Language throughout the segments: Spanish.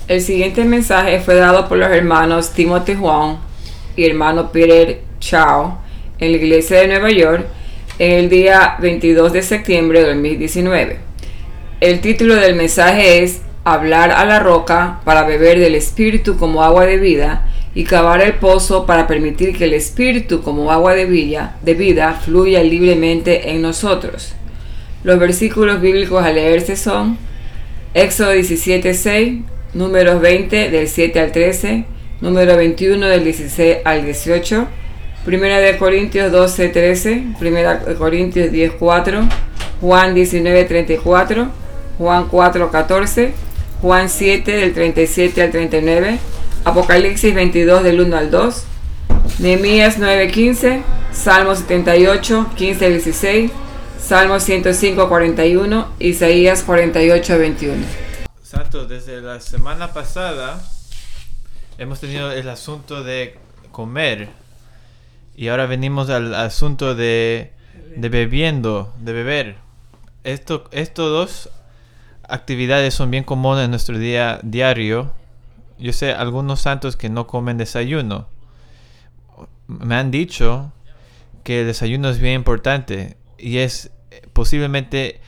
El siguiente mensaje fue dado por los hermanos Timothy Juan y hermano Peter Chao en la iglesia de Nueva York en el día 22 de septiembre de 2019. El título del mensaje es Hablar a la roca para beber del Espíritu como agua de vida y cavar el pozo para permitir que el Espíritu como agua de vida fluya libremente en nosotros. Los versículos bíblicos a leerse son Éxodo 17:6, Números 20 del 7 al 13, Número 21 del 16 al 18, Primera de Corintios 12:13, Primera de Corintios 10:4, Juan 19:34, Juan 4:14, Juan 7 del 37 al 39, Apocalipsis 22 del 1 al 2, Nehemías 9:15, Salmo 78, 15 al 16, Salmo 105:41, Isaías 48:21. Santos, desde la semana pasada hemos tenido el asunto de comer y ahora venimos al asunto de beber. Estos dos actividades son bien comunes en nuestro día diario. Yo sé algunos santos que no comen desayuno. Me han dicho que el desayuno es bien importante y es posiblemente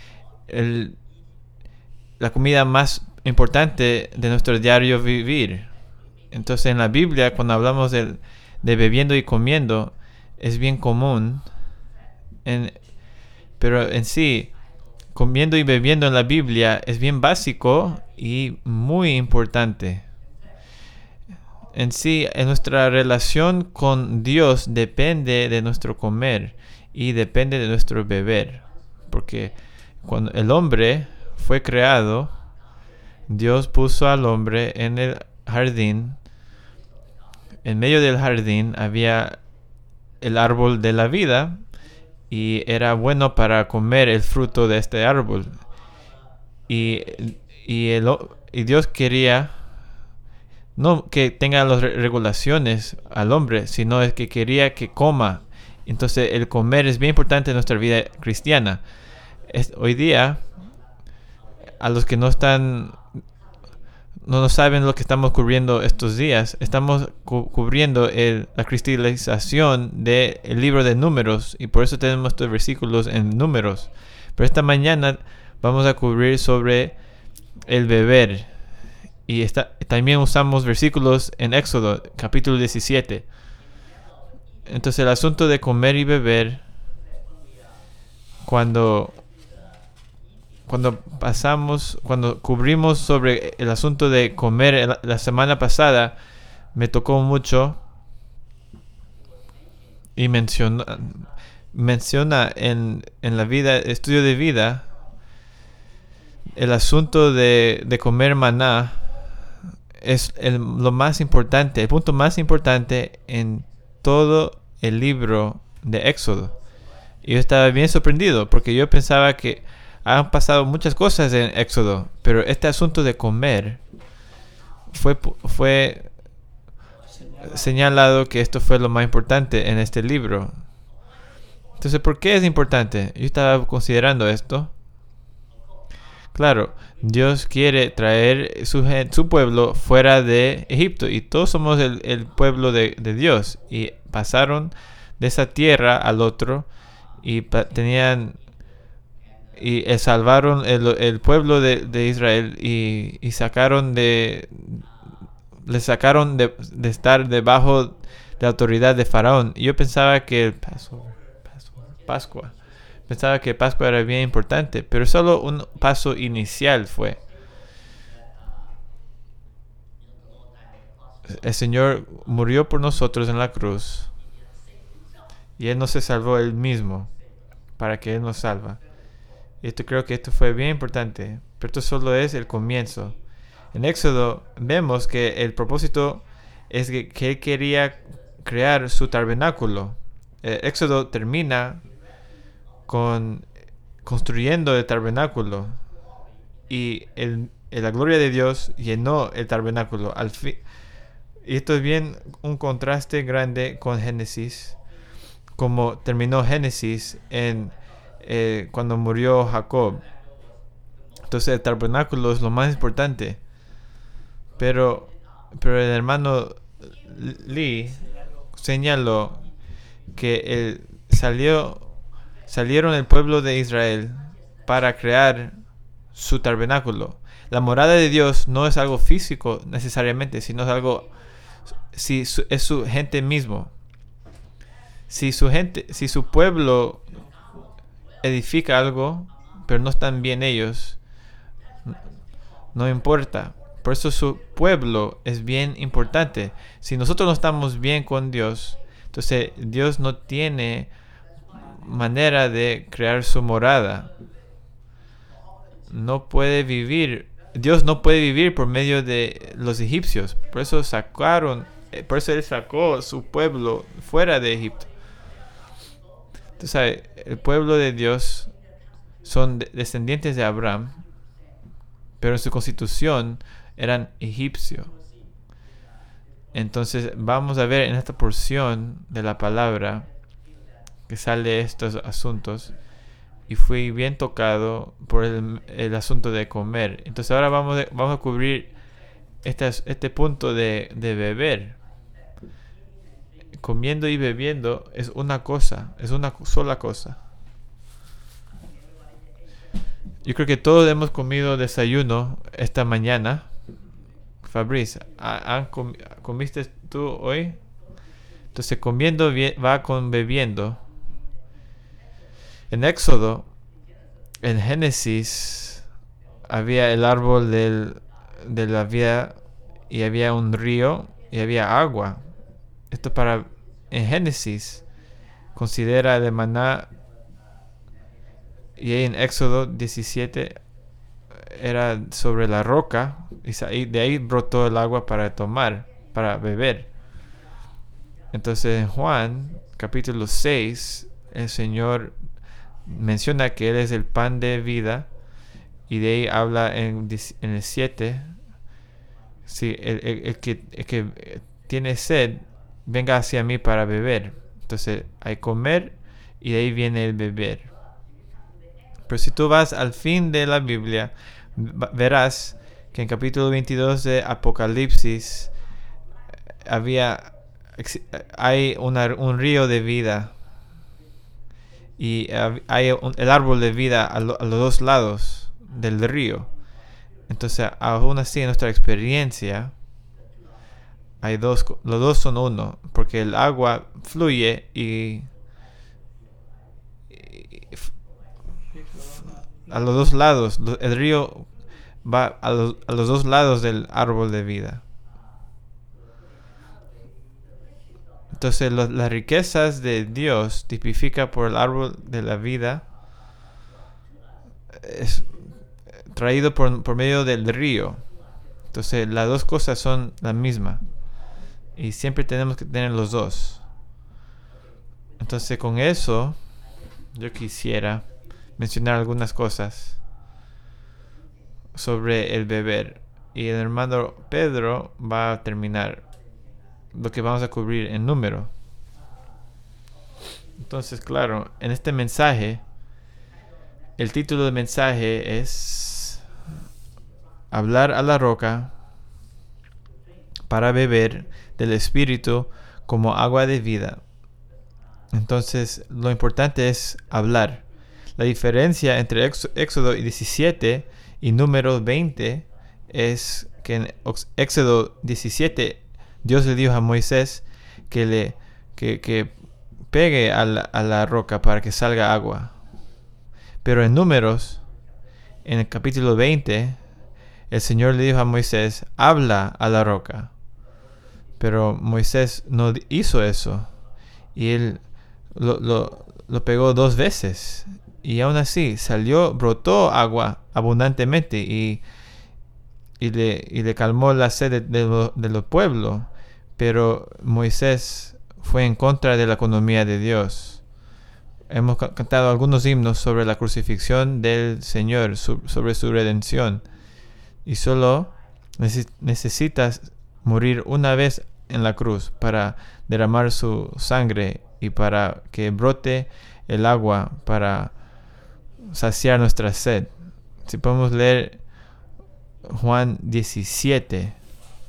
la comida más importante de nuestro diario vivir. Entonces en la Biblia, cuando hablamos de bebiendo y comiendo, es bien común. Pero en sí, comiendo y bebiendo en la Biblia es bien básico y muy importante. En sí, en nuestra relación con Dios depende de nuestro comer y depende de nuestro beber. Porque cuando el hombre fue creado, Dios puso al hombre en el jardín. En medio del jardín había el árbol de la vida y era bueno para comer el fruto de este árbol. Y Dios quería no que tenga las regulaciones al hombre, sino es que quería que coma. Entonces el comer es bien importante en nuestra vida cristiana. Hoy día, a los que no saben lo que estamos cubriendo estos días, estamos cubriendo la cristalización del libro de Números, y por eso tenemos estos versículos en Números. Pero esta mañana vamos a cubrir sobre el beber, y también usamos versículos en Éxodo capítulo 17. Entonces el asunto de comer y beber, cuando cubrimos sobre el asunto de comer la semana pasada, me tocó mucho y menciona en la vida, estudio de vida, el asunto de comer maná es lo más importante, el punto más importante en todo el libro de Éxodo. Y yo estaba bien sorprendido porque yo pensaba que han pasado muchas cosas en Éxodo, pero este asunto de comer fue señalado que esto fue lo más importante en este libro. Entonces, ¿por qué es importante? Yo estaba considerando esto. Claro, Dios quiere traer su pueblo fuera de Egipto, y todos somos el pueblo de Dios, y pasaron de esa tierra al otro y salvaron el pueblo de Israel y le sacaron de estar debajo de la autoridad de Faraón. Y yo pensaba que Pascua era bien importante, pero solo un paso inicial fue. El Señor murió por nosotros en la cruz y Él no se salvó Él mismo para que Él nos salva. Y creo que esto fue bien importante, pero esto solo es el comienzo. En Éxodo vemos que el propósito es que Él quería crear su tabernáculo. Éxodo termina con construyendo el tabernáculo, y la gloria de Dios llenó el tabernáculo al fin. Y esto es bien un contraste grande con Génesis, como terminó Génesis cuando murió Jacob. Entonces el tabernáculo es lo más importante. Pero el hermano Lee señaló que salieron el pueblo de Israel para crear su tabernáculo. La morada de Dios no es algo físico necesariamente, sino es algo, es su gente mismo. Si su pueblo edifica algo, pero no están bien ellos, no importa. Por eso su pueblo es bien importante. Si nosotros no estamos bien con Dios, entonces Dios no tiene manera de crear su morada. Dios no puede vivir por medio de los egipcios. Por eso Él sacó su pueblo fuera de Egipto. Entonces, el pueblo de Dios son descendientes de Abraham, pero en su constitución eran egipcios. Entonces vamos a ver en esta porción de la palabra que sale estos asuntos, y fui bien tocado por el asunto de comer. Entonces ahora vamos a cubrir este punto de beber. Comiendo y bebiendo es una sola cosa. Yo creo que todos hemos comido desayuno esta mañana. Fabrice, ¿comiste tú hoy? Entonces comiendo va con bebiendo. En Éxodo, en Génesis, había el árbol de la vida, y había un río y había agua. Esto en Génesis considera el maná, y en Éxodo 17 era sobre la roca, y de ahí brotó el agua para tomar, para beber. Entonces en Juan capítulo 6 el Señor menciona que Él es el pan de vida, y de ahí habla en el 7, sí, el que tiene sed, venga hacia mí para beber. Entonces hay comer y de ahí viene el beber. Pero si tú vas al fin de la Biblia, verás que en capítulo 22 de Apocalipsis hay un río de vida, y hay el árbol de vida a los dos lados del río. Entonces, aún así, en nuestra experiencia, los dos son uno, porque el agua fluye y a los dos lados, el río va a los dos lados del árbol de vida. Entonces las riquezas de Dios tipifica por el árbol de la vida, es traído por medio del río. Entonces las dos cosas son la misma, y siempre tenemos que tener los dos. Entonces con eso yo quisiera mencionar algunas cosas sobre el beber, y el hermano Pedro va a terminar lo que vamos a cubrir en número. Entonces, claro, en este mensaje, el título del mensaje es hablar a la roca para beber del Espíritu como agua de vida. Entonces, lo importante es hablar. La diferencia entre Éxodo 17 y Números 20 es que en Éxodo 17 Dios le dijo a Moisés que pegue a la roca para que salga agua. Pero en Números, en el capítulo 20, el Señor le dijo a Moisés, habla a la roca. Pero Moisés no hizo eso, y él lo pegó 2 veces, y aún así brotó agua abundantemente, y le calmó la sed de los pueblos. Pero Moisés fue en contra de la economía de Dios. Hemos cantado algunos himnos sobre la crucifixión del Señor, sobre su redención, y solo necesitas morir una vez en la cruz para derramar su sangre y para que brote el agua para saciar nuestra sed. Si podemos leer Juan 17,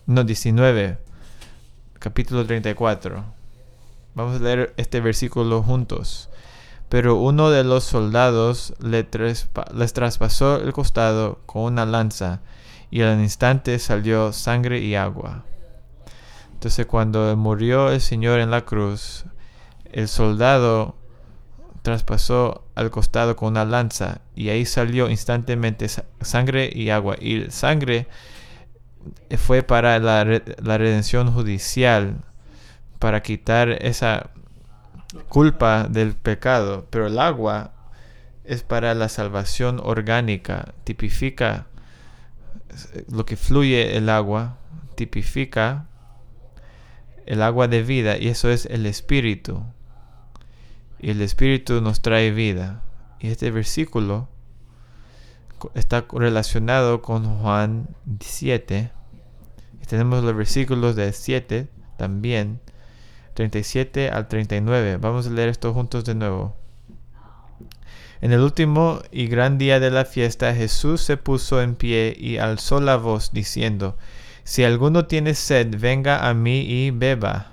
19, capítulo 34. Vamos a leer este versículo juntos. Pero uno de los soldados les traspasó el costado con una lanza, y al instante salió sangre y agua. Entonces, cuando murió el Señor en la cruz, el soldado traspasó al costado con una lanza, y ahí salió instantáneamente sangre y agua. Y la sangre fue para la redención judicial, para quitar esa culpa del pecado, pero el agua es para la salvación orgánica. Tipifica lo que fluye el agua, tipifica el agua de vida, y eso es el Espíritu, y el Espíritu nos trae vida. Y este versículo está relacionado con Juan 7, y tenemos los versículos de 7 también, 37 al 39. Vamos a leer esto juntos de nuevo. En el último y gran día de la fiesta, Jesús se puso en pie y alzó la voz, diciendo: Si alguno tiene sed, venga a mí y beba.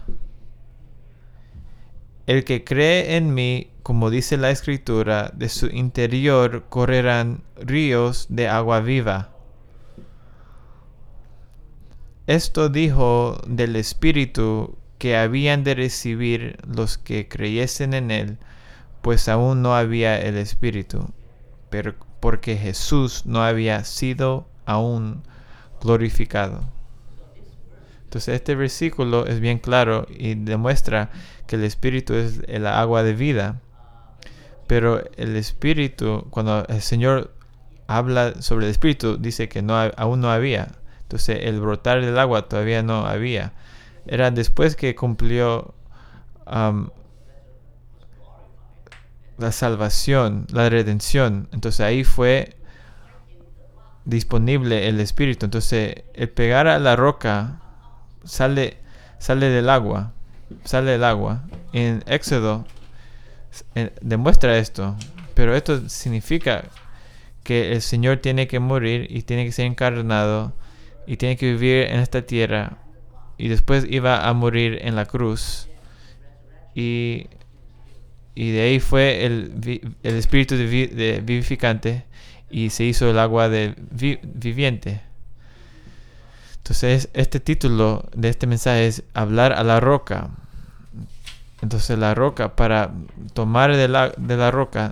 El que cree en mí, como dice la Escritura, de su interior correrán ríos de agua viva. Esto dijo del Espíritu que habían de recibir los que creyesen en él, pues aún no había el Espíritu, pero porque Jesús no había sido aún glorificado. Entonces este versículo es bien claro y demuestra que el Espíritu es el agua de vida. Pero el Espíritu, cuando el Señor habla sobre el Espíritu, dice que aún no había. Entonces el brotar del agua todavía no había. Era después que cumplió la salvación, la redención. Entonces ahí fue disponible el Espíritu. Entonces el pegar a la roca sale del agua. En Éxodo demuestra esto. Pero esto significa que el Señor tiene que morir y tiene que ser encarnado y tiene que vivir en esta tierra. Y después iba a morir en la cruz. Y de ahí fue el espíritu de vivificante. Y se hizo el agua de viviente. Entonces este título de este mensaje es hablar a la roca. Entonces la roca, para tomar de la roca,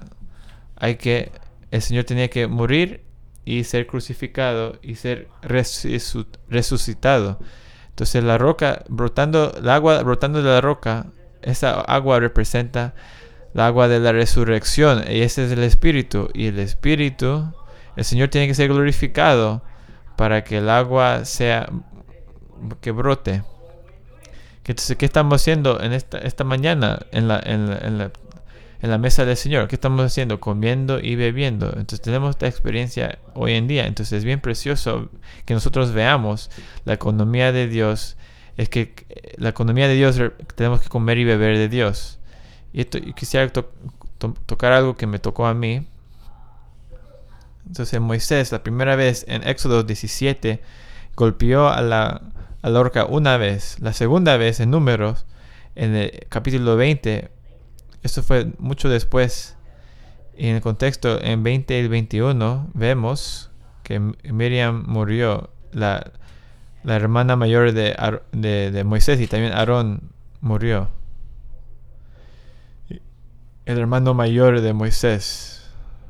el Señor tenía que morir y ser crucificado y ser resucitado. Entonces la roca el agua brotando de la roca, esa agua representa la agua de la resurrección, y ese es el Espíritu. Y el Espíritu, el Señor tiene que ser glorificado para que el agua que brote. Entonces, ¿qué estamos haciendo en esta mañana en la mesa del Señor? ¿Qué estamos haciendo? Comiendo y bebiendo. Entonces tenemos esta experiencia hoy en día. Entonces es bien precioso que nosotros veamos la economía de Dios. Es que la economía de Dios, tenemos que comer y beber de Dios. Y esto, yo quisiera tocar algo que me tocó a mí. Entonces Moisés, la primera vez en Éxodo 17, golpeó a la roca una vez. La segunda vez en Números, en el capítulo 20, eso fue mucho después. Y en el contexto, en 20 y 21, vemos que Miriam murió, la hermana mayor de Moisés, y también Aarón murió. El hermano mayor de Moisés.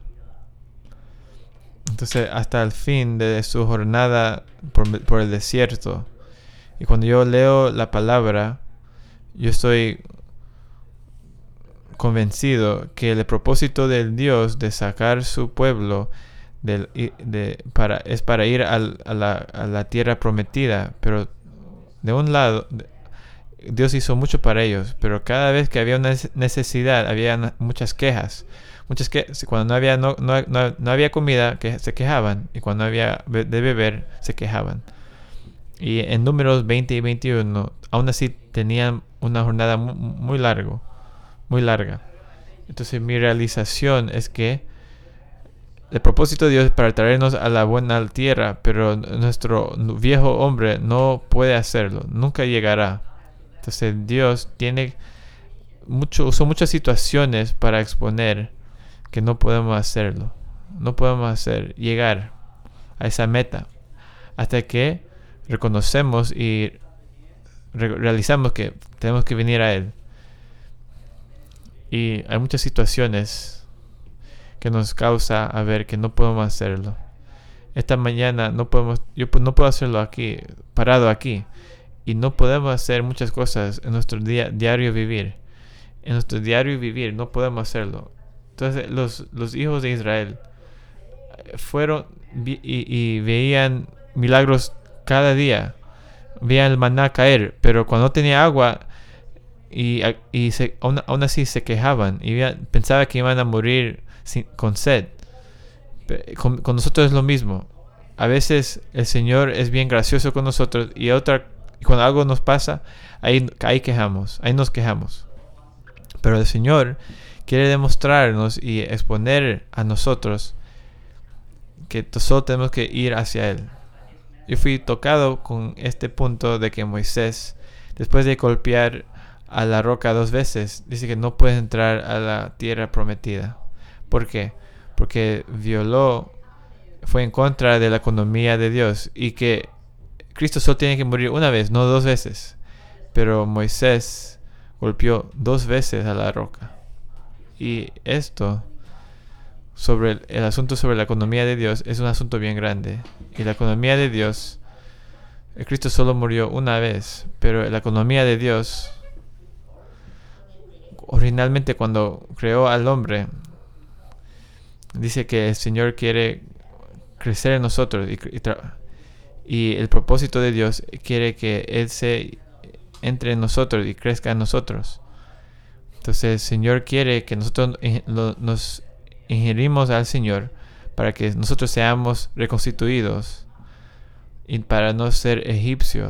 Entonces, hasta el fin de su jornada por el desierto. Y cuando yo leo la palabra, yo estoy convencido que el propósito del Dios de sacar su pueblo es para ir a la tierra prometida. Pero de un lado, Dios hizo mucho para ellos, pero cada vez que había una necesidad, había muchas quejas. Cuando no había comida, que se quejaban, y cuando no había de beber, se quejaban. Y en Números 20 y 21, aún así tenían una jornada muy larga. Entonces mi realización es que el propósito de Dios es para traernos a la buena tierra, pero nuestro viejo hombre no puede hacerlo, nunca llegará. Entonces Dios usó muchas situaciones para exponer que no podemos hacerlo. No podemos llegar a esa meta hasta que reconocemos y realizamos que tenemos que venir a Él. Y hay muchas situaciones que nos causa a ver que no podemos hacerlo. Esta mañana yo no puedo hacerlo aquí, parado aquí. Y no podemos hacer muchas cosas en nuestro diario vivir. En nuestro diario vivir no podemos hacerlo. Entonces los hijos de Israel fueron y veían milagros cada día. Veían el maná caer, pero cuando no tenía agua aún así se quejaban y pensaban que iban a morir con sed. Con nosotros es lo mismo. A veces el Señor es bien gracioso con nosotros y cuando algo nos pasa, ahí nos quejamos. Pero el Señor quiere demostrarnos y exponer a nosotros que solo tenemos que ir hacia Él. Yo fui tocado con este punto de que Moisés, después de golpear a la roca 2 veces, dice que no puede entrar a la tierra prometida. ¿Por qué? Porque fue en contra de la economía de Dios, y que Cristo solo tiene que morir una vez, no 2 veces. Pero Moisés golpeó 2 veces a la roca. Y esto, sobre el asunto sobre la economía de Dios, es un asunto bien grande. Y la economía de Dios, Cristo solo murió una vez, pero la economía de Dios, originalmente cuando creó al hombre, dice que el Señor quiere crecer en nosotros y el propósito de Dios quiere que Él entre en nosotros y crezca en nosotros. Entonces el Señor quiere que nosotros nos ingerimos al Señor para que nosotros seamos reconstituidos y para no ser egipcios,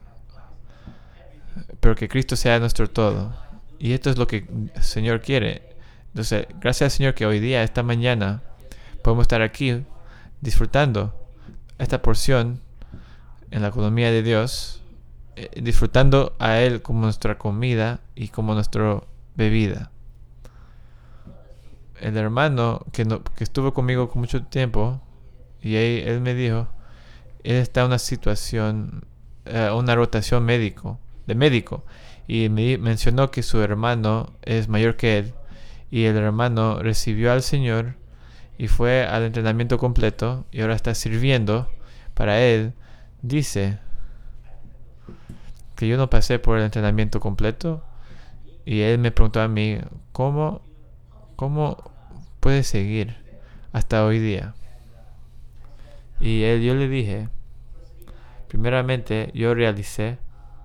pero que Cristo sea nuestro todo. Y esto es lo que el Señor quiere. Entonces, gracias al Señor que hoy día, esta mañana, podemos estar aquí disfrutando esta porción en la economía de Dios, disfrutando a Él como nuestra comida y como nuestra bebida. El hermano que estuvo conmigo con mucho tiempo, y él me dijo, él está en una situación, una rotación de médico, y me mencionó que su hermano es mayor que él, y el hermano recibió al Señor y fue al entrenamiento completo y ahora está sirviendo para Él. Dice que yo no pasé por el entrenamiento completo, y él me preguntó a mí, ¿cómo puedes seguir hasta hoy día? Y yo le dije, primeramente yo realicé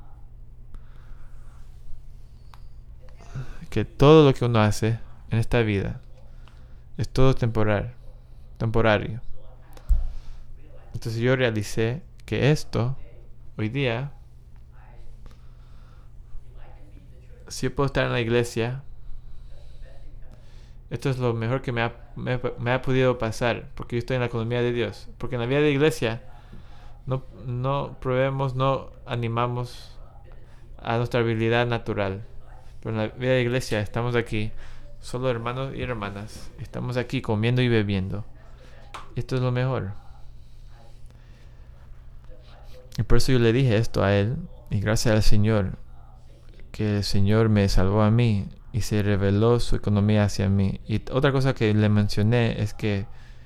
que todo lo que uno hace en esta vida es todo temporario. Entonces yo realicé que esto, hoy día, si yo puedo estar en la iglesia, esto es lo mejor que me ha podido pasar, porque yo estoy en la economía de Dios. Porque en la vida de iglesia no probemos, no animamos a nuestra habilidad natural. Pero en la vida de iglesia estamos aquí, solo hermanos y hermanas. Estamos aquí comiendo y bebiendo. Esto es lo mejor. Y por eso yo le dije esto a él. Y gracias al Señor, que el Señor me salvó a mí y se reveló su economía hacia mí. Y otra cosa que le mencioné es que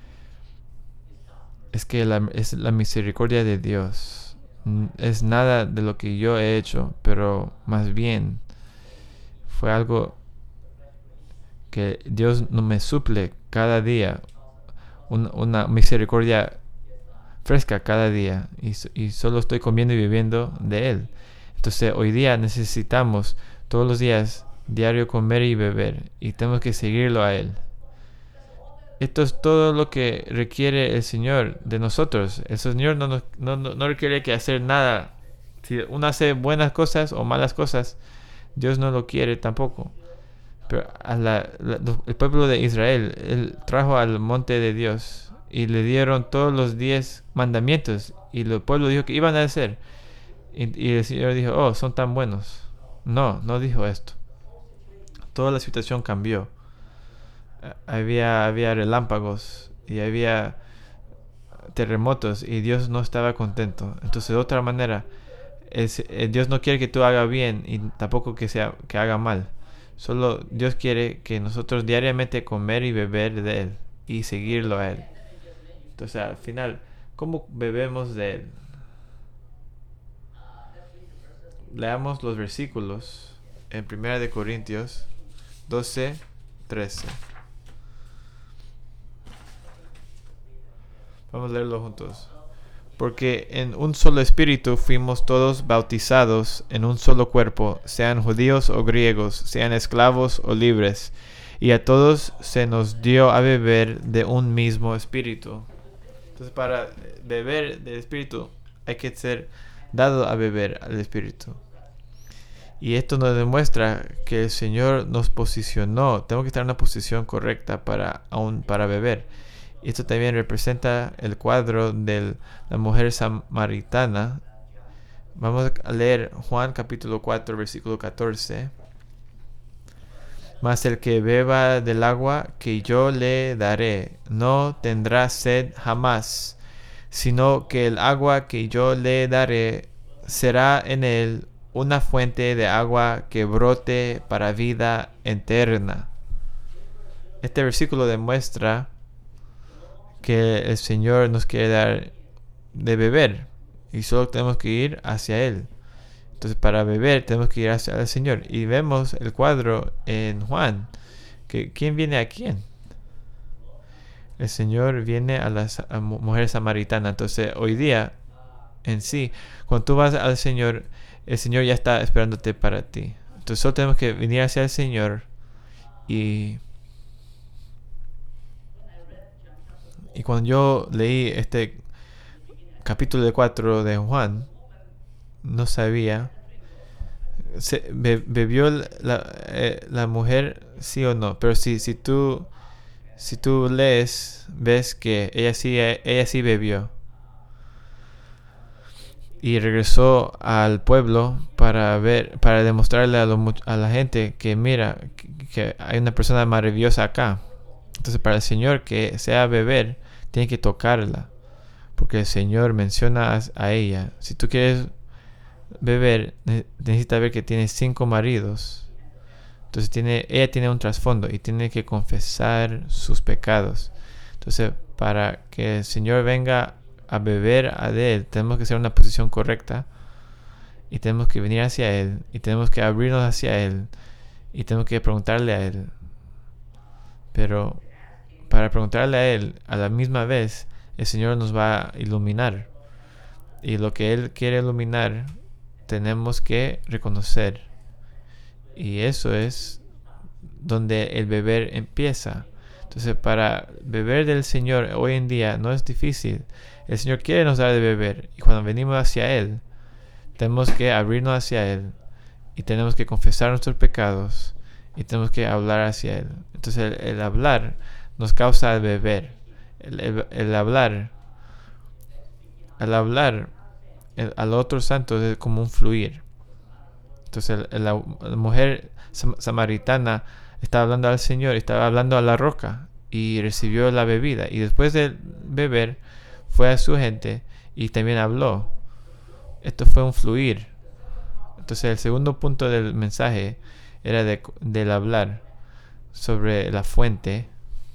es la misericordia de Dios. Es nada de lo que yo he hecho, pero más bien fue algo que Dios no me suple cada día, una misericordia fresca cada día, y solo estoy comiendo y viviendo de Él. Entonces hoy día necesitamos todos los días diario comer y beber, y tenemos que seguirlo a Él. Esto es todo lo que requiere el Señor de nosotros. El Señor no requiere que hacer nada. Si uno hace buenas cosas o malas cosas, Dios no lo quiere tampoco. Pero el pueblo de Israel, él trajo al monte de Dios y le dieron todos los 10 mandamientos. Y el pueblo dijo que iban a hacer. Y el Señor dijo, oh, son tan buenos. No dijo esto. Toda la situación cambió. Había relámpagos y había terremotos y Dios no estaba contento. Entonces, de otra manera, Dios no quiere que tú hagas bien y tampoco que haga mal. Solo Dios quiere que nosotros diariamente comer y beber de Él y seguirlo a Él. Entonces, al final, ¿cómo bebemos de Él? Leamos los versículos en 1 de Corintios 12:13. Vamos a leerlo juntos. Porque en un solo espíritu fuimos todos bautizados en un solo cuerpo, sean judíos o griegos, sean esclavos o libres, y a todos se nos dio a beber de un mismo espíritu. Entonces, para beber del espíritu hay que ser dado a beber al espíritu. Y esto nos demuestra que el Señor nos posicionó. Tenemos que estar en una posición correcta para beber. Esto también representa el cuadro de la mujer samaritana. Vamos a leer Juan capítulo 4, versículo 14. Mas el que beba del agua que yo le daré, no tendrá sed jamás, sino que el agua que yo le daré será en él una fuente de agua que brote para vida eterna. Este versículo demuestra que el Señor nos quiere dar de beber y solo tenemos que ir hacia Él. Entonces, para beber tenemos que ir hacia el Señor. Y vemos el cuadro en Juan, que ¿quién viene a quién? El Señor viene a la mujer samaritana. Entonces, hoy día, en sí, cuando tú vas al Señor, el Señor ya está esperándote para ti. Entonces, solo tenemos que venir hacia el Señor y cuando yo leí este capítulo 4 de Juan, no sabía, ¿bebió la mujer sí o no? Pero si tú lees, ves que ella sí bebió. Y regresó al pueblo para demostrarle a la gente que mira, que hay una persona maravillosa acá. Entonces, para el Señor que sea beber, tiene que tocarla, porque el Señor menciona a ella. Si tú quieres beber, necesitas ver que tiene 5 maridos. Entonces ella tiene un trasfondo y tiene que confesar sus pecados. Entonces, para que el Señor venga a beber de Él, tenemos que hacer una posición correcta y tenemos que venir hacia Él y tenemos que abrirnos hacia Él y tenemos que preguntarle a Él. Pero para preguntarle a Él, a la misma vez, el Señor nos va a iluminar. Y lo que Él quiere iluminar, tenemos que reconocer. Y eso es donde el beber empieza. Entonces, para beber del Señor hoy en día no es difícil. El Señor quiere nos dar de beber. Y cuando venimos hacia Él, tenemos que abrirnos hacia Él. Y tenemos que confesar nuestros pecados. Y tenemos que hablar hacia Él. Entonces, el hablar nos causa el beber. El hablar al otro santo es como un fluir. Entonces la mujer samaritana estaba hablando al Señor, estaba hablando a la roca y recibió la bebida. Y después de beber fue a su gente y también habló. Esto fue un fluir. Entonces el segundo punto del mensaje era del hablar sobre la fuente,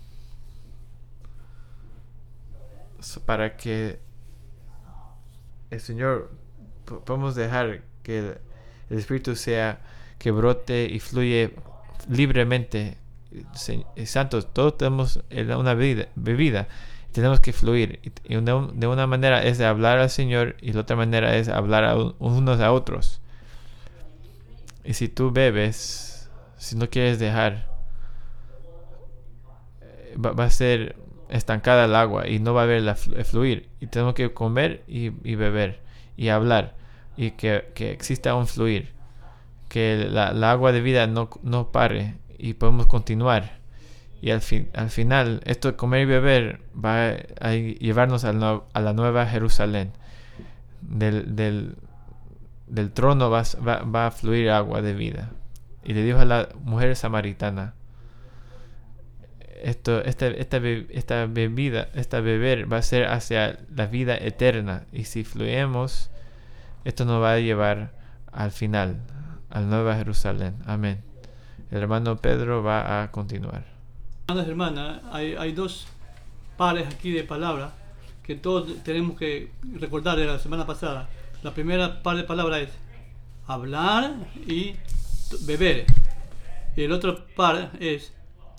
para que el Señor podamos dejar que el Espíritu sea que brote y fluye libremente. Santos, todos tenemos una bebida, tenemos que fluir, y de una manera es de hablar al Señor y la otra manera es hablar unos a otros. Y si tú bebes, si no quieres dejar, va a ser estancada el agua y no va a haber el fluir. Y tenemos que comer y beber y hablar y que exista un fluir, que la agua de vida no pare y podemos continuar. Y al final, esto de comer y beber va a llevarnos a la nueva Jerusalén. Del trono va a fluir agua de vida. Y le dijo a la mujer samaritana, esta beber va a ser hacia la vida eterna. Y si fluimos, esto nos va a llevar al final, a la nueva Jerusalén. Amén. El hermano Pedro va a continuar. Hermanos y hermanas, hay dos pares aquí de palabras que todos tenemos que recordar de la semana pasada. La primera par de palabras es hablar y beber. Y el otro par es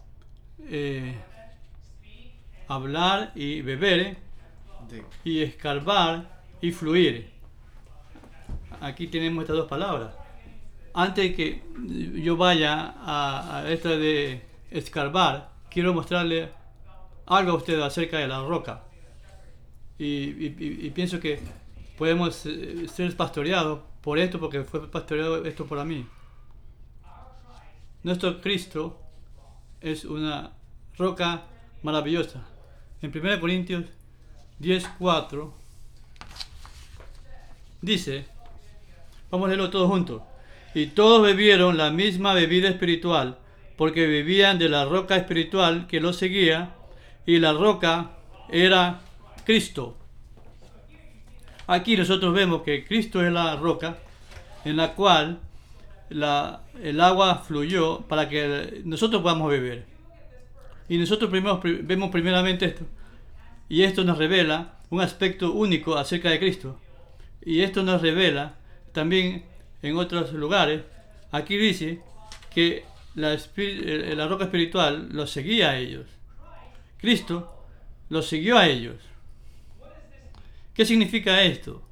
hablar y beber y escarbar y fluir. Aquí tenemos estas dos palabras. Antes de que yo vaya a esta de escarbar, quiero mostrarle algo a ustedes acerca de la roca. Y pienso que podemos ser pastoreados por esto, porque fue pastoreado esto por mí. Nuestro Cristo es una roca maravillosa. En 1 Corintios 10:4 dice, vamos a leerlo todos juntos. Y todos bebieron la misma bebida espiritual, porque bebían de la roca espiritual que los seguía, y la roca era Cristo. Aquí nosotros vemos que Cristo es la roca en la cual el agua fluyó para que nosotros podamos beber. Y nosotros vemos primeramente esto. Y esto nos revela un aspecto único acerca de Cristo. Y esto nos revela también en otros lugares. Aquí dice que la roca espiritual los seguía a ellos. Cristo los siguió a ellos. ¿Qué significa esto?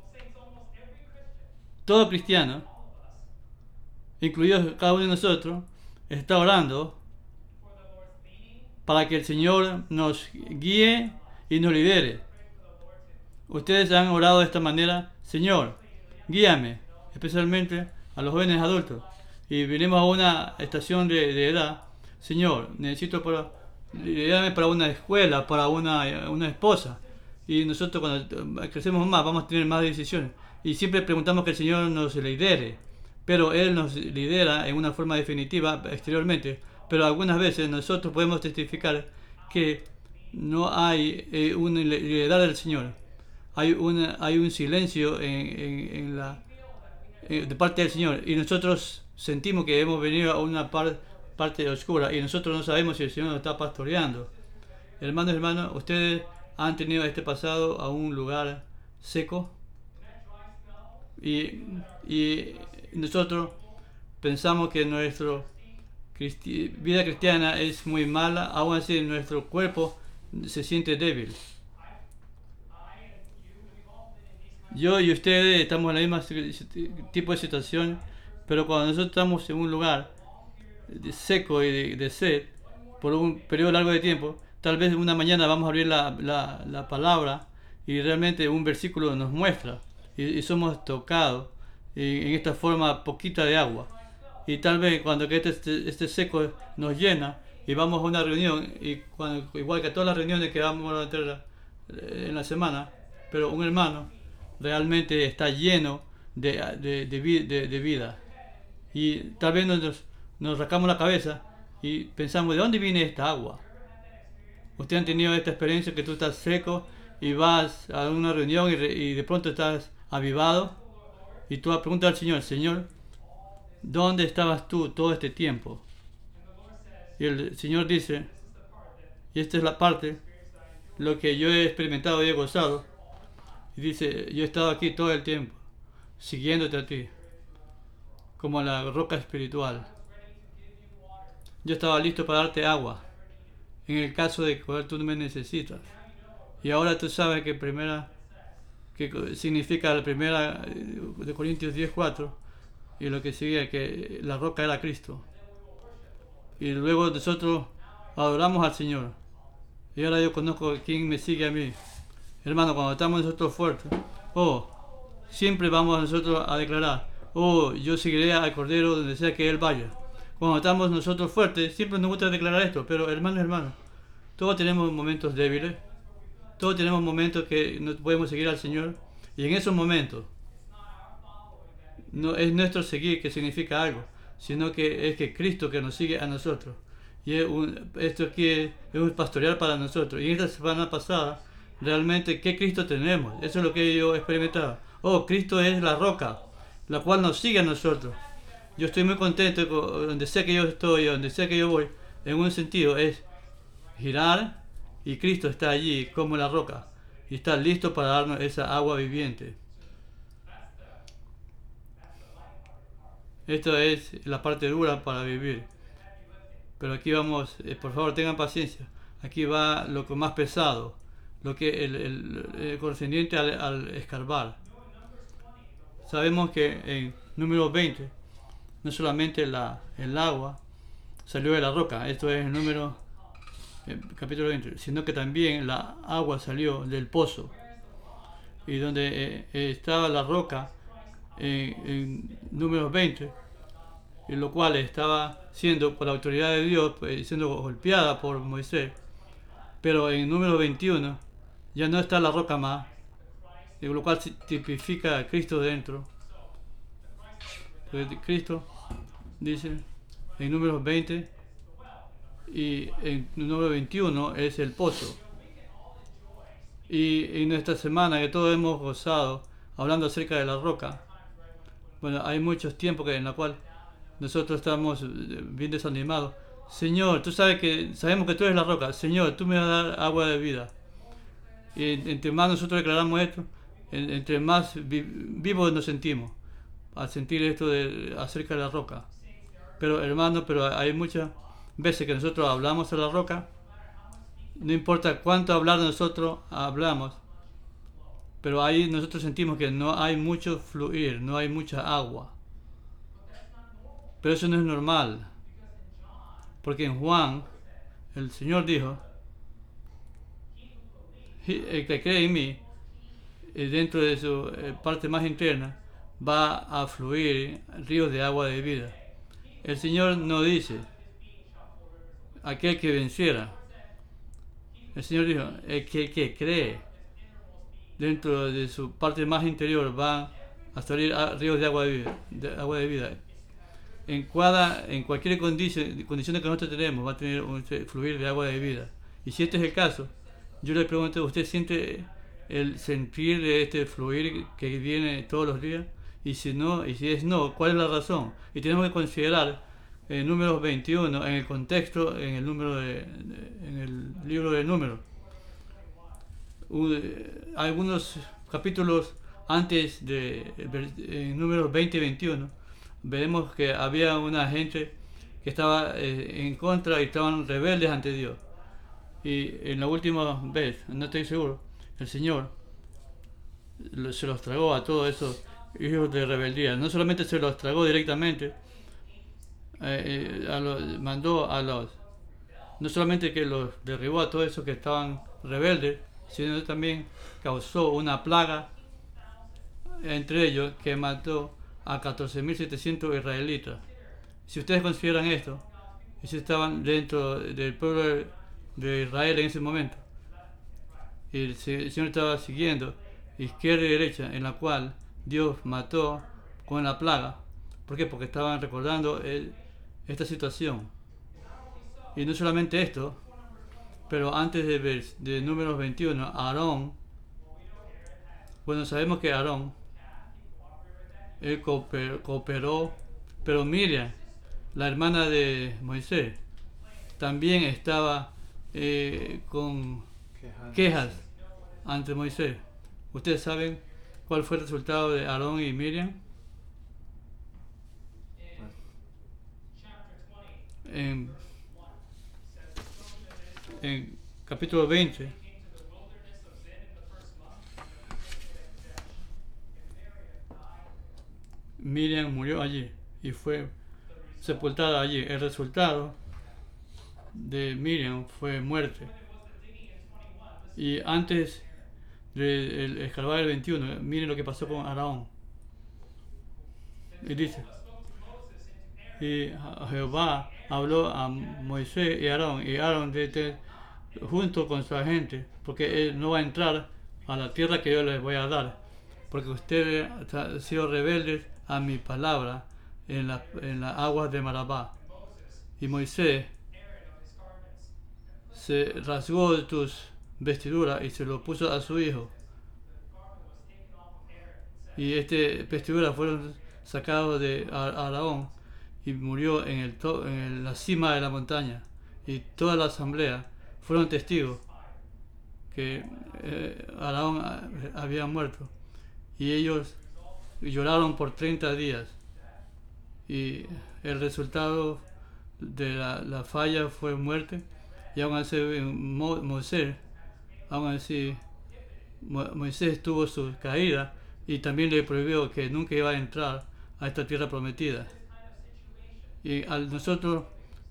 Todo cristiano, incluido cada uno de nosotros, está orando para que el Señor nos guíe y nos lidere. Ustedes han orado de esta manera: Señor, guíame, especialmente a los jóvenes adultos. Y venimos a una estación de edad: Señor, necesito guíame para una escuela, para una esposa. Y nosotros cuando crecemos más vamos a tener más decisiones. Y siempre preguntamos que el Señor nos lidere. Pero Él nos lidera en una forma definitiva exteriormente. Pero algunas veces nosotros podemos testificar que no hay un liderazgo del Señor. Hay un silencio de parte del Señor. Y nosotros sentimos que hemos venido a una parte oscura. Y nosotros no sabemos si el Señor nos está pastoreando. Hermanos, ustedes han tenido este pasado a un lugar seco. Y nosotros pensamos que nuestra vida cristiana es muy mala, aún así nuestro cuerpo se siente débil. Yo y ustedes estamos en la misma tipo de situación, pero cuando nosotros estamos en un lugar seco y de sed por un periodo largo de tiempo, tal vez una mañana vamos a abrir la palabra y realmente un versículo nos muestra y somos tocados en esta forma poquita de agua. Y tal vez cuando este seco nos llena y vamos a una reunión, igual que todas las reuniones que vamos a tener en la semana, pero un hermano realmente está lleno de vida. Y tal vez nos rascamos la cabeza y pensamos: ¿de dónde viene esta agua? Ustedes han tenido esta experiencia que tú estás seco y vas a una reunión y de pronto estás avivado y tú preguntas al Señor: Señor, ¿dónde estabas tú todo este tiempo? Y el Señor dice, y esta es la parte, lo que yo he experimentado y he gozado, y dice: yo he estado aquí todo el tiempo, siguiéndote a ti, como la roca espiritual. Yo estaba listo para darte agua, en el caso de que tú no me necesitas. Y ahora tú sabes que significa la primera de Corintios 10:4, y lo que sigue, que la roca era Cristo. Y luego nosotros adoramos al Señor. Y ahora yo conozco quién me sigue a mí. Hermano, cuando estamos nosotros fuertes, siempre vamos nosotros a declarar: yo seguiré al Cordero donde sea que Él vaya. cuando estamos nosotros fuertes, siempre nos gusta declarar esto, pero hermano, todos tenemos momentos débiles, todos tenemos momentos que no podemos seguir al Señor, y en esos momentos no es nuestro seguir que significa algo, sino que es que Cristo que nos sigue a nosotros. Y esto aquí es un pastorear para nosotros. Y en esta semana pasada, realmente, ¿qué Cristo tenemos? Eso es lo que yo experimentaba. Oh, Cristo es la roca, la cual nos sigue a nosotros. Yo estoy muy contento donde sea que yo estoy, donde sea que yo voy. En un sentido es girar y Cristo está allí como la roca y está listo para darnos esa agua viviente. Esto es la parte dura para vivir. Pero aquí vamos, por favor tengan paciencia. Aquí va lo que más pesado, lo que el correspondiente al escarbar. Sabemos que en número 20, no solamente el agua salió de la roca, esto es el número capítulo 20, sino que también la agua salió del pozo. Y donde estaba la roca en número 20, en lo cual estaba siendo por la autoridad de Dios, siendo golpeada por Moisés, pero en número 21 ya no está la roca más, en lo cual tipifica a Cristo dentro. Cristo dice en número 20 y en número 21 es el pozo. Y en esta semana que todos hemos gozado hablando acerca de la roca, bueno, hay muchos tiempos en la cual nosotros estamos bien desanimados. Señor, tú sabes que sabemos que tú eres la roca. Señor, tú me vas a dar agua de vida. Y entre más nosotros declaramos esto, entre más vivos nos sentimos al sentir esto acerca de la roca. Pero hermano, hay muchas veces que nosotros hablamos a la roca. No importa cuánto hablar nosotros hablamos, pero ahí nosotros sentimos que no hay mucho fluir, no hay mucha agua. Pero eso no es normal, porque en Juan el Señor dijo: el que cree en mí, dentro de su parte más interna va a fluir ríos de agua de vida. El Señor no dice aquel que venciera. El Señor dijo: el que cree, dentro de su parte más interior va a salir ríos de agua de vida. En cualquier condición que nosotros tenemos, va a tener un fluir de agua de vida. Y si este es el caso, yo le pregunto: ¿usted siente el sentir de este fluir que viene todos los días? Y si no, y si es no, ¿cuál es la razón? Y tenemos que considerar el número 21 en el contexto, en el libro de Números. Algunos capítulos antes de Números 20 y 21, veremos que había una gente que estaba en contra y estaban rebeldes ante Dios. Y en la última vez, no estoy seguro, el Señor se los tragó a todos esos hijos de rebeldía. No solamente se los tragó directamente, no solamente que los derribó a todos esos que estaban rebeldes, sino también causó una plaga entre ellos que mató a 14.700 israelitas. Si ustedes consideran esto, y si estaban dentro del pueblo de Israel en ese momento, y el Señor estaba siguiendo izquierda y derecha, en la cual Dios mató con la plaga. ¿Por qué? Porque estaban recordando esta situación. Y no solamente esto, pero antes de Números 21, Aarón, bueno, sabemos que Aarón, él cooperó, pero Miriam, la hermana de Moisés, también estaba con quejas ante Moisés. ¿Ustedes saben cuál fue el resultado de Aarón y Miriam? En capítulo 20, Miriam murió allí y fue sepultada allí. El resultado de Miriam fue muerte. Y antes del escarbar del 21, miren lo que pasó con Aarón. Y dice, Y Jehová habló a Moisés y Aarón junto con su gente, porque él no va a entrar a la tierra que yo les voy a dar, porque ustedes han sido rebeldes a mi palabra en las aguas de Marabá. Y Moisés se rasgó de tus vestiduras y se lo puso a su hijo. Y vestiduras fueron sacados de Aarón y murió en la cima de la montaña. Y toda la asamblea fueron testigos que Aarón había muerto. Y ellos lloraron por 30 días. Y el resultado de la falla fue muerte. Y aún así Moisés tuvo su caída y también le prohibió que nunca iba a entrar a esta tierra prometida. Y al nosotros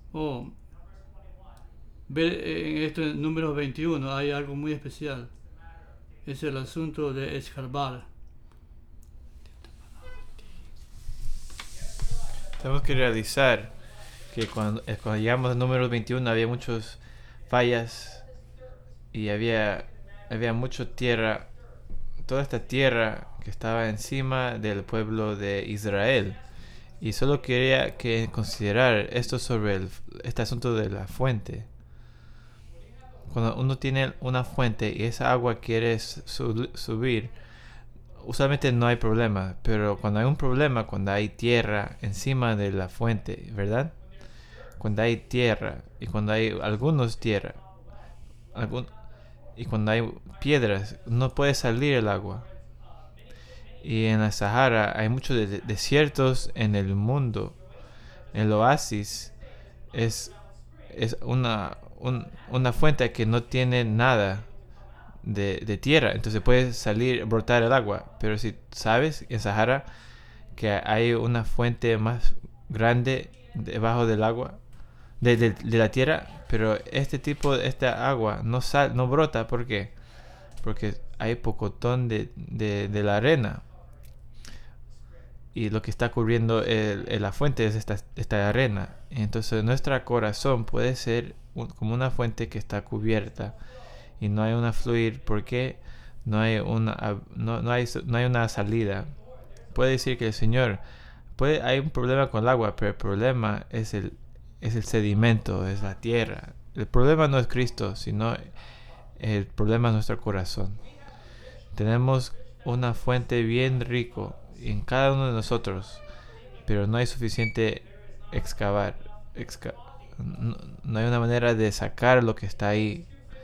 ver en esto en Números 21 hay algo muy especial. Es el asunto de escarbar. Tenemos que realizar que cuando llegamos al número 21 había muchas fallas y había mucha tierra, toda esta tierra que estaba encima del pueblo de Israel. Y solo quería que considerar esto sobre este asunto de la fuente. Cuando uno tiene una fuente y esa agua quiere subir, usualmente no hay problema, pero cuando hay un problema, cuando hay tierra encima de la fuente, ¿verdad? Cuando hay tierra y cuando hay y cuando hay piedras, no puede salir el agua. Y en la Sahara hay muchos desiertos en el mundo. El oasis es una fuente que no tiene nada de tierra, entonces puede brotar el agua. Pero si sabes en Sahara que hay una fuente más grande debajo del agua, de la tierra, pero esta agua no brota. ¿Por qué? Porque hay pocotón de la arena, y lo que está cubriendo la fuente es esta arena. Entonces nuestro corazón puede ser como una fuente que está cubierta y no hay una fluir porque no hay una salida. Puede decir que el Señor hay un problema con el agua, pero el problema es el sedimento, es la tierra. El problema no es Cristo, sino el problema es nuestro corazón. Tenemos una fuente bien rico en cada uno de nosotros, pero no hay suficiente excavar. No hay una manera de sacar lo que está ahí.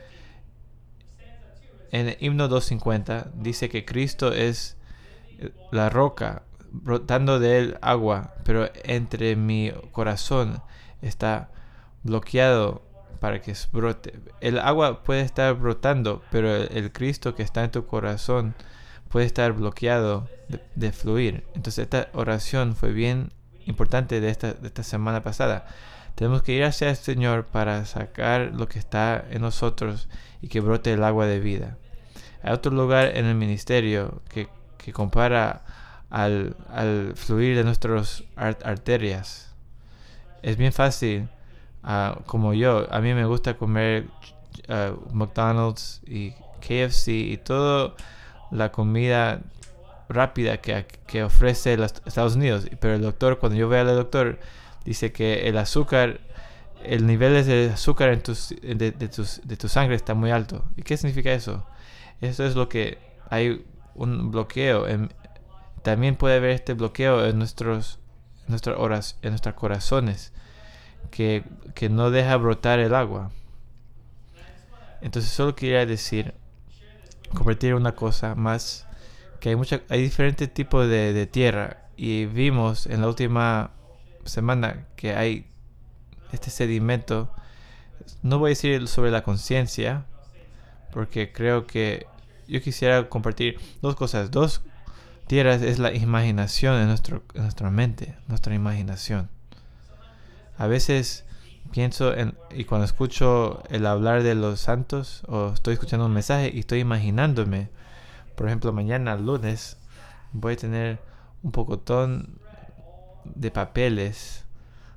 En el himno 250 dice que Cristo es la roca, brotando de él agua, pero entre mi corazón está bloqueado para que brote. El agua puede estar brotando, pero el Cristo que está en tu corazón puede estar bloqueado de fluir. Entonces esta oración fue bien importante de esta semana pasada. Tenemos que ir hacia el Señor para sacar lo que está en nosotros y que brote el agua de vida. Hay otro lugar en el ministerio que compara al fluir de nuestras arterias. Es bien fácil, como a mí me gusta comer McDonald's y KFC y toda la comida rápida que ofrece los Estados Unidos. Pero el doctor, cuando yo veo al doctor, dice que el nivel de azúcar de tu sangre está muy alto. ¿Y qué significa eso? Eso es lo que hay un bloqueo. También puede haber este bloqueo en nuestros corazones que no deja brotar el agua. Entonces solo quería compartir una cosa más, que hay diferentes tipos de tierra, y vimos en la última semana que hay este sedimento. No voy a decir sobre la conciencia, porque creo que yo quisiera compartir dos cosas. Dos tierras es la imaginación en nuestra mente, nuestra imaginación. A veces pienso y cuando escucho el hablar de los santos, o estoy escuchando un mensaje y estoy imaginándome, por ejemplo, mañana lunes voy a tener un pocotón de papeles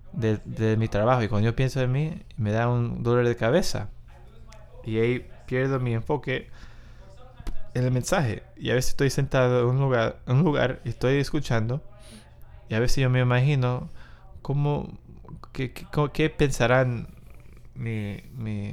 de mi trabajo. Y cuando yo pienso en mí, me da un dolor de cabeza. Y ahí pierdo mi enfoque en el mensaje. Y a veces estoy sentado en un lugar y estoy escuchando. Y a veces yo me imagino qué pensarán mi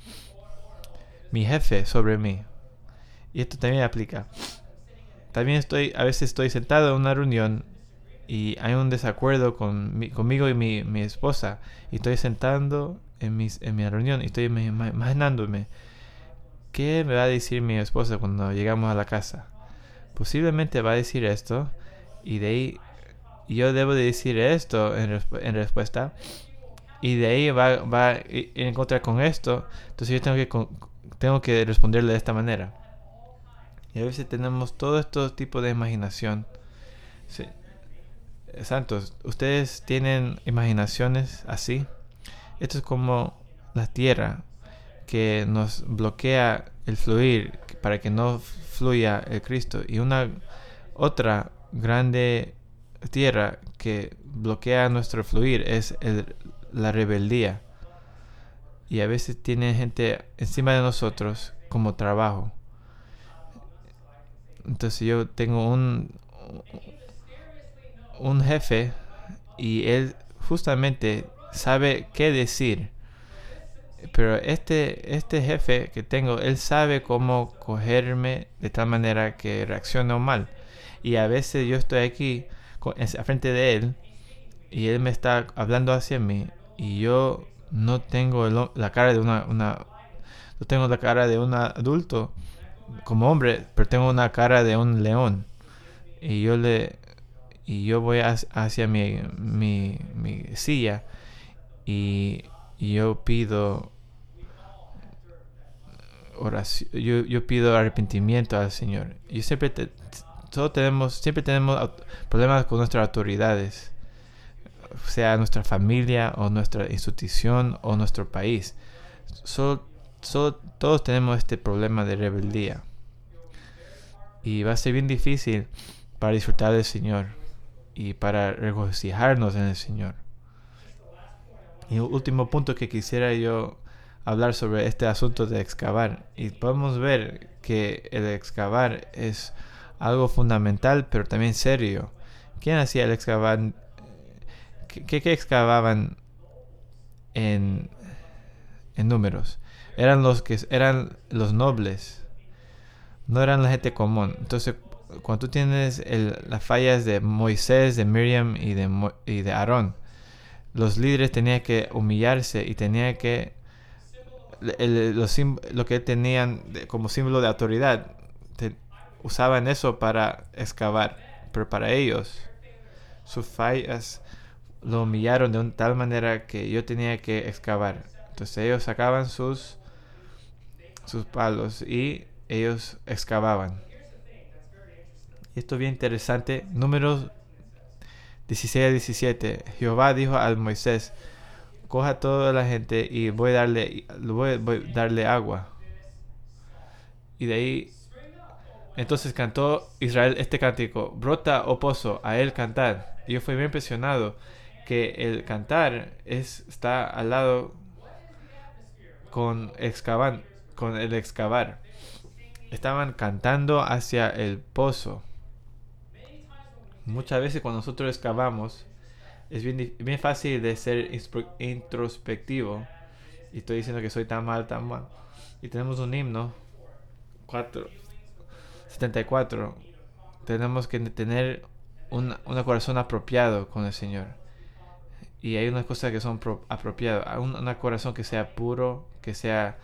jefe sobre mí. Y esto también aplica. También a veces estoy sentado en una reunión y hay un desacuerdo conmigo y mi esposa. Y estoy sentando en mi reunión y estoy imaginándome qué me va a decir mi esposa cuando llegamos a la casa. Posiblemente va a decir esto y de ahí yo debo de decir esto en respuesta. Y de ahí va a ir en contra con esto. Entonces yo tengo que responderle de esta manera. Y a veces tenemos todo este tipo de imaginación. Sí. Santos, ¿ustedes tienen imaginaciones así? Esto es como la tierra que nos bloquea el fluir para que no fluya el Cristo. Y una otra grande tierra que bloquea nuestro fluir es la rebeldía. Y a veces tiene gente encima de nosotros como trabajo. Entonces yo tengo un jefe y él justamente sabe qué decir. Pero este jefe que tengo, él sabe cómo cogerme de tal manera que reacciono mal. Y a veces yo estoy aquí a frente de él y él me está hablando hacia mí y yo no tengo la cara de no tengo la cara de un adulto como hombre, pero tengo una cara de un león. Y yo voy hacia mi silla y yo pido oración, yo pido arrepentimiento al Señor. Yo siempre tenemos problemas con nuestras autoridades, sea nuestra familia o nuestra institución o nuestro país. Todos tenemos este problema de rebeldía y va a ser bien difícil para disfrutar del Señor y para regocijarnos en el Señor. Y el último punto que quisiera yo hablar sobre este asunto de excavar, y podemos ver que el excavar es algo fundamental pero también serio. ¿Quién hacía el excavar? ¿Qué excavaban en números? Eran los nobles, no eran la gente común. Entonces cuando tú tienes las fallas de Moisés, de Miriam y de Aarón, los líderes tenían que humillarse y tenían que lo que tenían como símbolo de autoridad, usaban eso para excavar. Pero para ellos, sus fallas lo humillaron de tal manera que yo tenía que excavar. Entonces ellos sacaban sus palos y ellos excavaban. Y esto es bien interesante. Números 16 a 17. Jehová dijo a Moisés: coja a toda la gente y voy a darle agua. Y de ahí entonces cantó Israel este cántico: brota, oh pozo, a él cantad. Y yo fui muy impresionado que el cantar está al lado con el excavar. Estaban cantando hacia el pozo. Muchas veces cuando nosotros excavamos es bien fácil de ser introspectivo. Y estoy diciendo que soy tan mal. Y tenemos un himno 74. Tenemos que tener un corazón apropiado con el Señor. Y hay unas cosas que son apropiadas. Un corazón que sea puro, que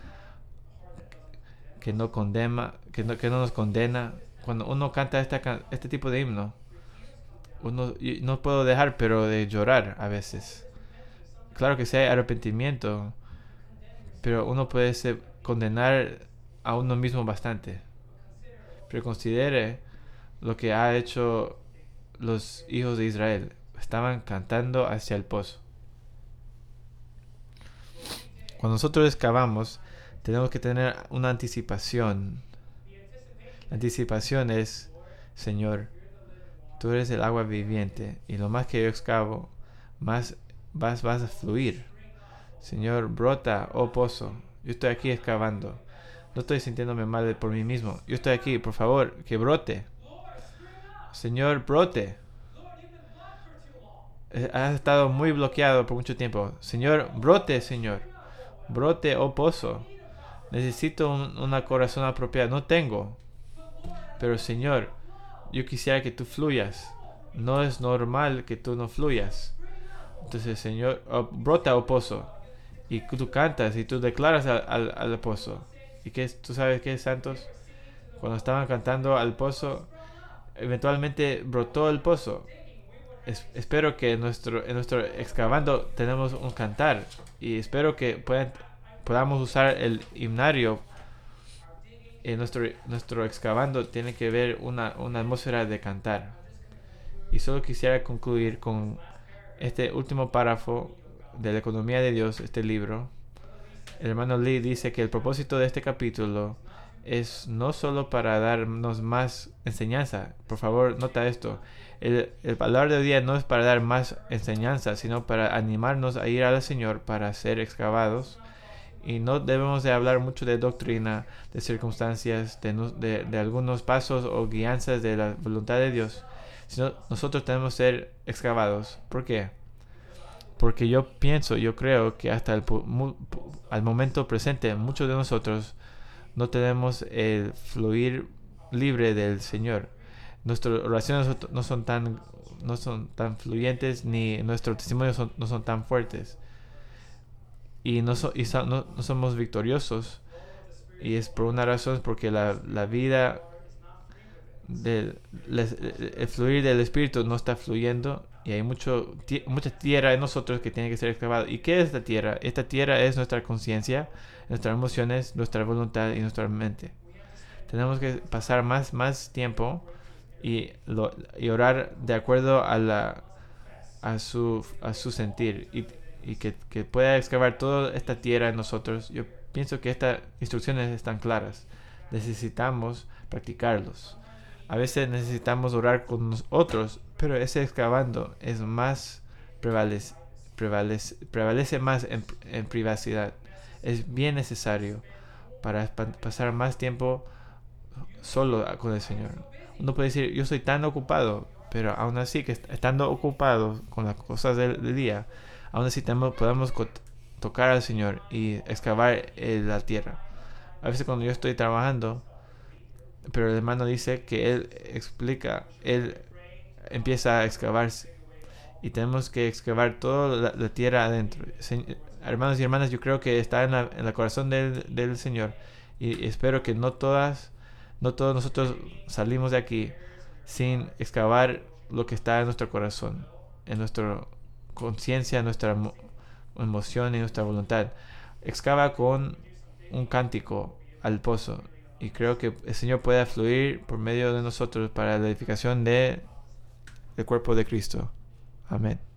no condena, que no nos condena. Cuando uno canta este tipo de himno, no puedo dejar pero de llorar a veces. Claro que sí hay arrepentimiento, pero uno puede condenar a uno mismo bastante. Pero considere lo que ha hecho los hijos de Israel. Estaban cantando hacia el pozo. Cuando nosotros excavamos, tenemos que tener una anticipación. La anticipación es: Señor, tú eres el agua viviente, y lo más que yo excavo, más vas a fluir. Señor, brota, oh pozo. Yo estoy aquí excavando. No estoy sintiéndome mal por mí mismo. Yo estoy aquí, por favor, que brote. Señor, brote. Has estado muy bloqueado por mucho tiempo. Señor, brote, Señor. Brote, oh pozo. Necesito una corazón apropiada. No tengo. Pero Señor, yo quisiera que tú fluyas. No es normal que tú no fluyas. Entonces, Señor, brota, oh pozo. Y tú cantas y tú declaras al pozo. ¿Y qué es? ¿Tú sabes qué es, santos? Cuando estaban cantando al pozo, eventualmente brotó el pozo. Espero que en nuestro excavando tenemos un cantar. Y espero que podamos usar el himnario. En nuestro excavando tiene que ver una atmósfera de cantar. Y solo quisiera concluir con este último párrafo de la economía de Dios, este libro. El hermano Lee dice que el propósito de este capítulo es no solo para darnos más enseñanza. Por favor, nota esto. El palabra de hoy día no es para dar más enseñanza, sino para animarnos a ir al Señor para ser excavados. Y no debemos de hablar mucho de doctrina, de circunstancias, de algunos pasos o guianzas de la voluntad de Dios, sino nosotros tenemos que ser excavados. ¿Por qué? Porque yo creo que hasta al momento presente, muchos de nosotros no tenemos el fluir libre del Señor. Nuestras oraciones no son tan fluyentes, ni nuestros testimonios no son tan fuertes. Y no somos victoriosos. Y es por una razón, porque la vida, el fluir del Espíritu no está fluyendo. Y hay mucha tierra en nosotros que tiene que ser excavada. ¿Y qué es esta tierra? Esta tierra es nuestra conciencia, nuestras emociones, nuestra voluntad y nuestra mente. Tenemos que pasar más tiempo y orar de acuerdo a su sentir. Y que pueda excavar toda esta tierra en nosotros. Yo pienso que estas instrucciones están claras. Necesitamos practicarlos. A veces necesitamos orar con otros, pero ese excavando es más prevalece más en privacidad. Es bien necesario para pasar más tiempo solo con el Señor. Uno puede decir, yo soy tan ocupado, pero aún así, que estando ocupado con las cosas del día, aún así podemos tocar al Señor y excavar la tierra. A veces cuando yo estoy trabajando, pero el hermano dice que él empieza a excavarse y tenemos que excavar toda la tierra adentro. Hermanos y hermanas, yo creo que está en el corazón del Señor, y espero que no todos nosotros salimos de aquí sin excavar lo que está en nuestro corazón, en nuestra conciencia, nuestra emoción y nuestra voluntad. Excava con un cántico al pozo, y creo que el Señor puede fluir por medio de nosotros para la edificación del cuerpo de Cristo. Amén.